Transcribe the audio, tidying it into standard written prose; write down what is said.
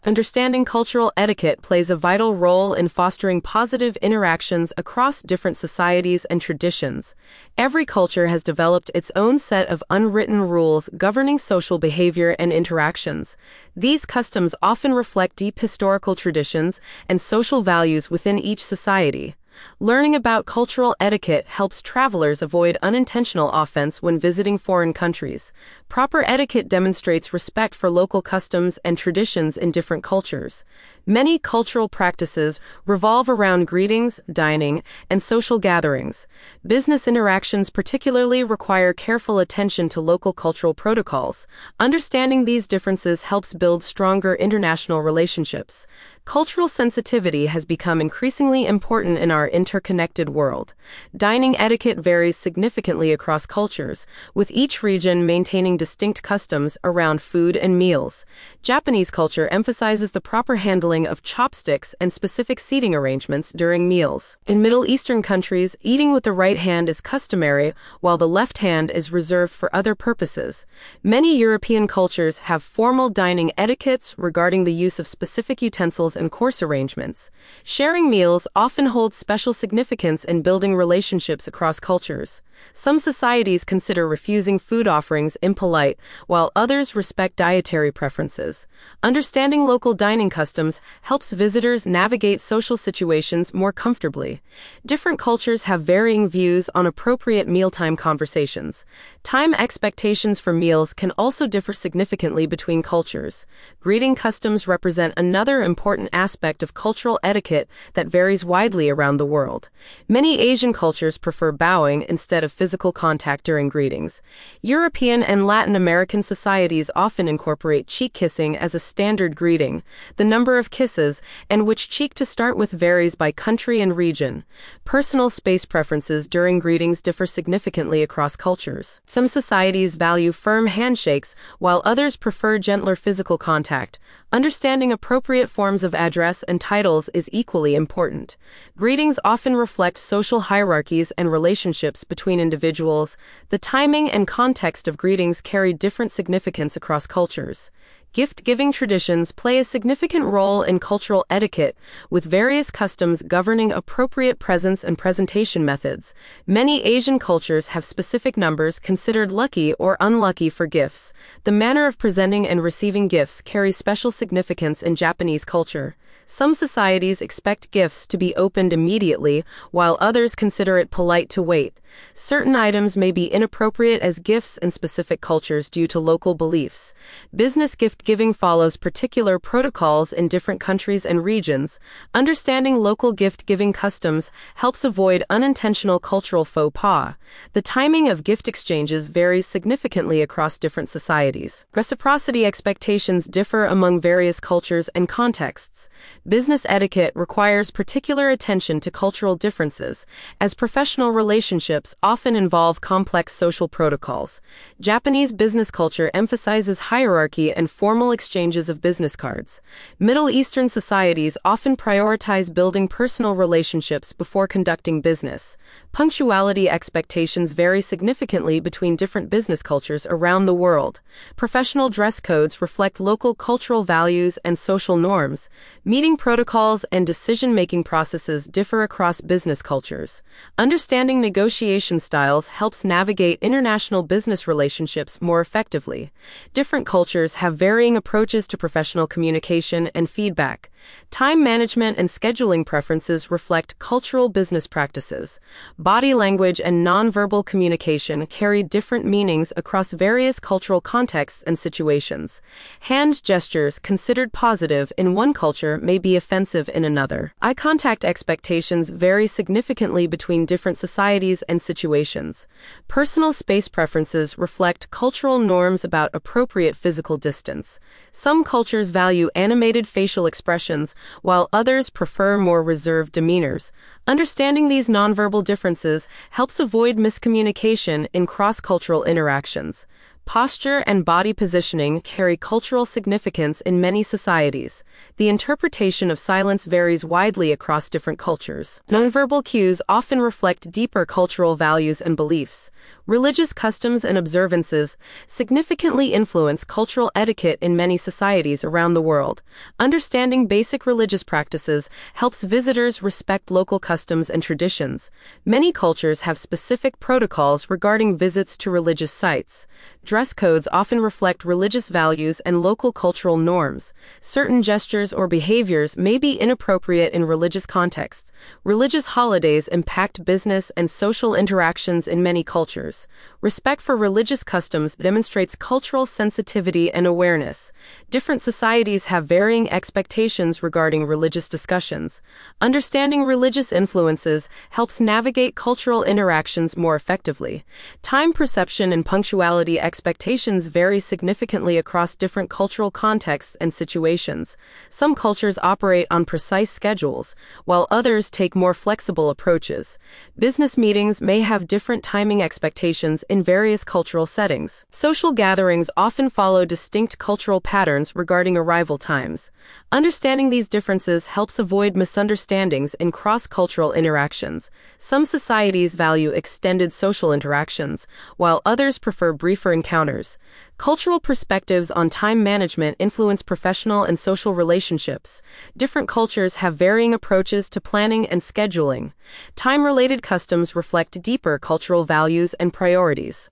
Understanding cultural etiquette plays a vital role in fostering positive interactions across different societies and traditions. Every culture has developed its own set of unwritten rules governing social behavior and interactions. These customs often reflect deep historical traditions and social values within each society. Learning about cultural etiquette helps travelers avoid unintentional offense when visiting foreign countries. Proper etiquette demonstrates respect for local customs and traditions in different cultures. Many cultural practices revolve around greetings, dining, and social gatherings. Business interactions particularly require careful attention to local cultural protocols. Understanding these differences helps build stronger international relationships. Cultural sensitivity has become increasingly important in our interconnected world. Dining etiquette varies significantly across cultures, with each region maintaining distinct customs around food and meals. Japanese culture emphasizes the proper handling of chopsticks and specific seating arrangements during meals. In Middle Eastern countries, eating with the right hand is customary, while the left hand is reserved for other purposes. Many European cultures have formal dining etiquettes regarding the use of specific utensils and course arrangements. Sharing meals often holds special significance in building relationships across cultures. Some societies consider refusing food offerings impolite, while others respect dietary preferences. Understanding local dining customs helps visitors navigate social situations more comfortably. Different cultures have varying views on appropriate mealtime conversations. Time expectations for meals can also differ significantly between cultures. Greeting customs represent another important aspect of cultural etiquette that varies widely around the world. Many Asian cultures prefer bowing instead of physical contact during greetings. European and Latin American societies often incorporate cheek kissing as a standard greeting. The number of kisses and which cheek to start with varies by country and region. Personal space preferences during greetings differ significantly across cultures. Some societies value firm handshakes, while others prefer gentler physical contact. Understanding appropriate forms of address and titles is equally important. Greetings often reflect social hierarchies and relationships between individuals. The timing and context of greetings carry different significance across cultures. Gift-giving traditions play a significant role in cultural etiquette, with various customs governing appropriate presents and presentation methods. Many Asian cultures have specific numbers considered lucky or unlucky for gifts. The manner of presenting and receiving gifts carries special significance in Japanese culture. Some societies expect gifts to be opened immediately, while others consider it polite to wait. Certain items may be inappropriate as gifts in specific cultures due to local beliefs. Business gift-giving follows particular protocols in different countries and regions. Understanding local gift-giving customs helps avoid unintentional cultural faux pas. The timing of gift exchanges varies significantly across different societies. Reciprocity expectations differ among various cultures and contexts. Business etiquette requires particular attention to cultural differences, as professional relationships often involve complex social protocols. Japanese business culture emphasizes hierarchy and formal exchanges of business cards. Middle Eastern societies often prioritize building personal relationships before conducting business. Punctuality expectations vary significantly between different business cultures around the world. Professional dress codes reflect local cultural values and social norms. Meeting protocols and decision-making processes differ across business cultures. Understanding negotiation styles helps navigate international business relationships more effectively. Different cultures have varying approaches to professional communication and feedback. Time management and scheduling preferences reflect cultural business practices. Body language and nonverbal communication carry different meanings across various cultural contexts and situations. Hand gestures considered positive in one culture may be offensive in another. Eye contact expectations vary significantly between different societies and situations. Personal space preferences reflect cultural norms about appropriate physical distance. Some cultures value animated facial expressions, while others prefer more reserved demeanors. Understanding these nonverbal differences helps avoid miscommunication in cross-cultural interactions. Posture and body positioning carry cultural significance in many societies. The interpretation of silence varies widely across different cultures. Nonverbal cues often reflect deeper cultural values and beliefs. Religious customs and observances significantly influence cultural etiquette in many societies around the world. Understanding basic religious practices helps visitors respect local customs and traditions. Many cultures have specific protocols regarding visits to religious sites. Dress codes often reflect religious values and local cultural norms. Certain gestures or behaviors may be inappropriate in religious contexts. Religious holidays impact business and social interactions in many cultures. Respect for religious customs demonstrates cultural sensitivity and awareness. Different societies have varying expectations regarding religious discussions. Understanding religious influences helps navigate cultural interactions more effectively. Time perception and punctuality expectations vary significantly across different cultural contexts and situations. Some cultures operate on precise schedules, while others take more flexible approaches. Business meetings may have different timing expectations in various cultural settings. Social gatherings often follow distinct cultural patterns regarding arrival times. Understanding these differences helps avoid misunderstandings in cross-cultural interactions. Some societies value extended social interactions, while others prefer briefer encounters. Cultural perspectives on time management influence professional and social relationships. Different cultures have varying approaches to planning and scheduling. Time-related customs reflect deeper cultural values and priorities.